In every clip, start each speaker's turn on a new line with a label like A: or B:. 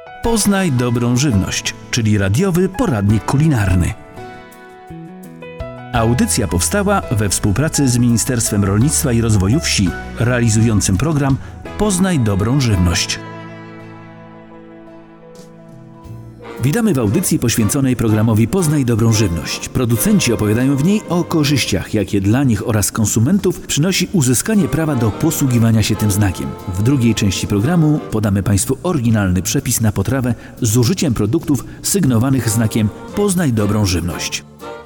A: Poznaj dobrą żywność, czyli radiowy poradnik kulinarny. Audycja powstała we współpracy z Ministerstwem Rolnictwa i Rozwoju Wsi, realizującym program Poznaj dobrą żywność. Witamy w audycji poświęconej programowi Poznaj dobrą żywność. Producenci opowiadają w niej o korzyściach, jakie dla nich oraz konsumentów przynosi uzyskanie prawa do posługiwania się tym znakiem. W drugiej części programu podamy Państwu oryginalny przepis na potrawę z użyciem produktów sygnowanych znakiem Poznaj dobrą żywność.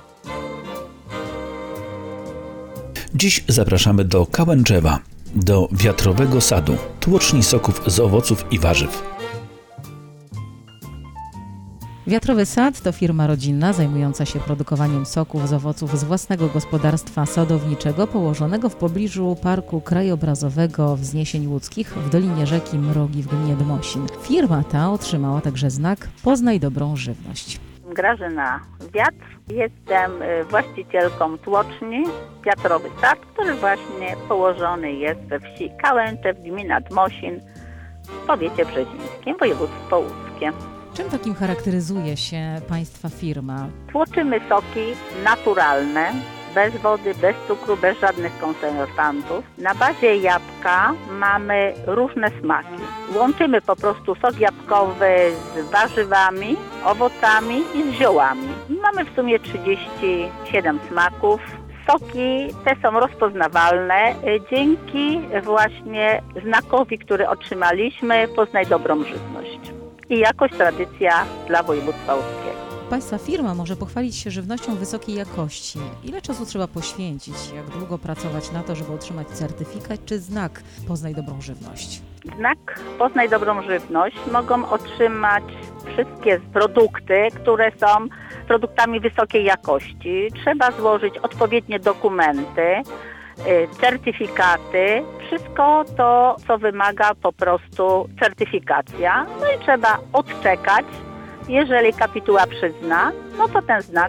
A: Dziś zapraszamy do Kałęczewa, do wiatrowego sadu, tłoczni soków z owoców i warzyw.
B: Wiatrowy Sad to firma rodzinna zajmująca się produkowaniem soków z owoców z własnego gospodarstwa sadowniczego położonego w pobliżu Parku Krajobrazowego Wzniesień Łódzkich w dolinie rzeki Mrogi w gminie Dmosin. Firma ta otrzymała także znak Poznaj dobrą żywność.
C: Grażyna Wiatr. Jestem właścicielką tłoczni Wiatrowy Sad, który właśnie położony jest we wsi Kałęczew, gmina Dmosin, w powiecie brzezińskim, województwo łódzkie.
B: Czym takim charakteryzuje się Państwa firma?
C: Tłoczymy soki naturalne, bez wody, bez cukru, bez żadnych konserwantów. Na bazie jabłka mamy różne smaki. Łączymy po prostu sok jabłkowy z warzywami, owocami i z ziołami. Mamy w sumie 37 smaków. Soki te są rozpoznawalne dzięki właśnie znakowi, który otrzymaliśmy, Poznaj dobrą żywność. I jakoś tradycja dla województwa łódzkiego.
B: Państwa firma może pochwalić się żywnością wysokiej jakości. Ile czasu trzeba poświęcić, jak długo pracować na to, żeby otrzymać certyfikat czy znak Poznaj dobrą żywność?
C: Znak Poznaj dobrą żywność mogą otrzymać wszystkie produkty, które są produktami wysokiej jakości. Trzeba złożyć odpowiednie dokumenty, certyfikaty, wszystko to, co wymaga po prostu certyfikacja. No i trzeba odczekać. Jeżeli kapituła przyzna, no to ten znak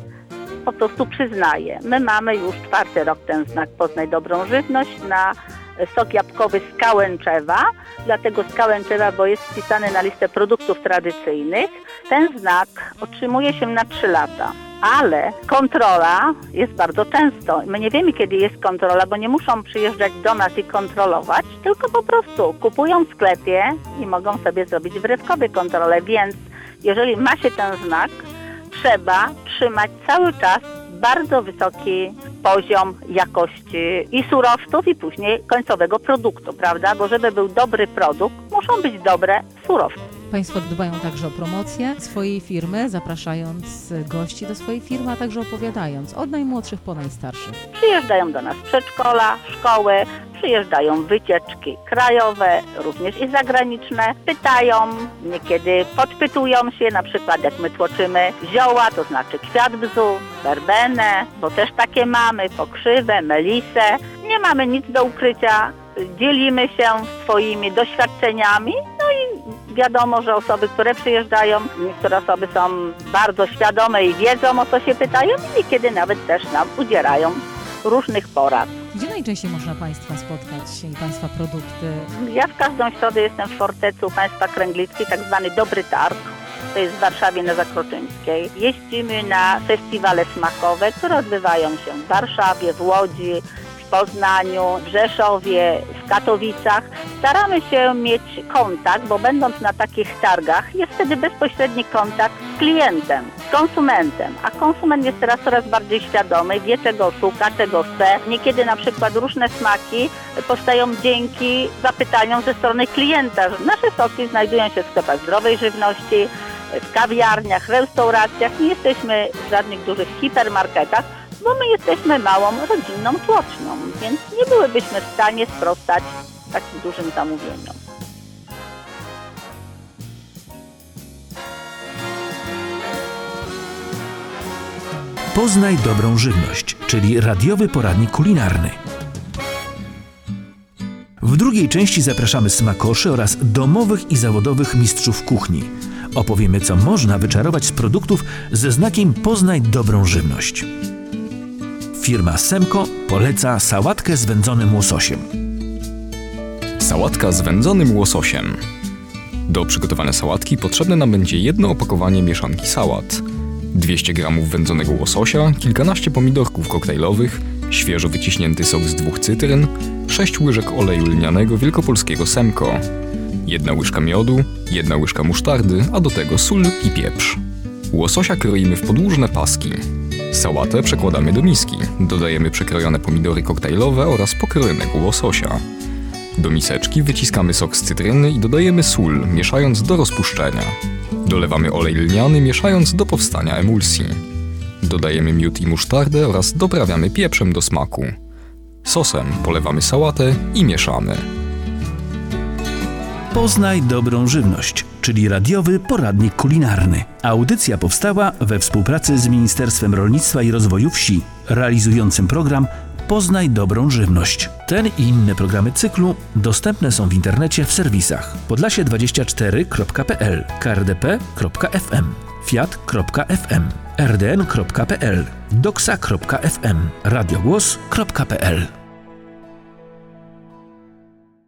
C: po prostu przyznaje. My mamy już 4. rok ten znak Poznaj dobrą żywność na sok jabłkowy z Kałęczewa, dlatego z Kałęczewa, bo jest wpisany na listę produktów tradycyjnych. Ten znak otrzymuje się na 3 lata. Ale kontrola jest bardzo często. My nie wiemy, kiedy jest kontrola, bo nie muszą przyjeżdżać do nas i kontrolować, tylko po prostu kupują w sklepie i mogą sobie zrobić wyrywkowe kontrole. Więc jeżeli ma się ten znak, trzeba trzymać cały czas bardzo wysoki poziom jakości i surowców, i później końcowego produktu, prawda? Bo żeby był dobry produkt, muszą być dobre surowce.
B: Państwo dbają także o promocję swojej firmy, zapraszając gości do swojej firmy, a także opowiadając od najmłodszych po najstarszych.
C: Przyjeżdżają do nas przedszkola, szkoły, przyjeżdżają wycieczki krajowe, również i zagraniczne. Pytają, niekiedy podpytują się, na przykład jak my tłoczymy zioła, to znaczy kwiat bzu, werbenę, bo też takie mamy, pokrzywę, melisę. Nie mamy nic do ukrycia, dzielimy się swoimi doświadczeniami, no i wiadomo, że osoby, które przyjeżdżają, niektóre osoby są bardzo świadome i wiedzą, o co się pytają i niekiedy nawet też nam udzielają różnych porad.
B: Gdzie najczęściej można Państwa spotkać i Państwa produkty?
C: Ja w każdą środę jestem w fortecy u państwa Kręglickiej, tak zwany Dobry Targ. To jest w Warszawie na Zakroczyńskiej. Jeździmy na festiwale smakowe, które odbywają się w Warszawie, w Łodzi, w Poznaniu, w Rzeszowie, w Katowicach. Staramy się mieć kontakt, bo będąc na takich targach jest wtedy bezpośredni kontakt z klientem, z konsumentem. A konsument jest teraz coraz bardziej świadomy, wie czego szuka, czego chce. Niekiedy na przykład różne smaki powstają dzięki zapytaniom ze strony klienta. Nasze soki znajdują się w sklepach zdrowej żywności, w kawiarniach, restauracjach. Nie jesteśmy w żadnych dużych hipermarketach, bo my jesteśmy małą, rodzinną tłocznią, więc nie byłybyśmy w stanie sprostać takim dużym zamówieniom.
A: Poznaj dobrą żywność, czyli radiowy poradnik kulinarny. W drugiej części zapraszamy smakoszy oraz domowych i zawodowych mistrzów kuchni. Opowiemy, co można wyczarować z produktów ze znakiem Poznaj dobrą żywność. Firma Semko poleca sałatkę z wędzonym łososiem.
D: Sałatka z wędzonym łososiem. Do przygotowania sałatki potrzebne nam będzie jedno opakowanie mieszanki sałat, 200 g wędzonego łososia, kilkanaście pomidorków koktajlowych, świeżo wyciśnięty sok z 2 cytryn, 6 łyżek oleju lnianego wielkopolskiego Semco, 1 łyżka miodu, 1 łyżka musztardy, a do tego sól i pieprz. Łososia kroimy w podłużne paski. Sałatę przekładamy do miski, dodajemy przekrojone pomidory koktajlowe oraz pokrojonego łososia. Do miseczki wyciskamy sok z cytryny i dodajemy sól, mieszając do rozpuszczenia. Dolewamy olej lniany, mieszając do powstania emulsji. Dodajemy miód i musztardę oraz doprawiamy pieprzem do smaku. Sosem polewamy sałatę i mieszamy.
A: Poznaj dobrą żywność, czyli radiowy poradnik kulinarny. Audycja powstała we współpracy z Ministerstwem Rolnictwa i Rozwoju Wsi, realizującym program Poznaj dobrą żywność. Ten i inne programy cyklu dostępne są w internecie w serwisach podlasie24.pl, krdp.fm, fiat.fm, rdn.pl, doksa.fm, radiogłos.pl.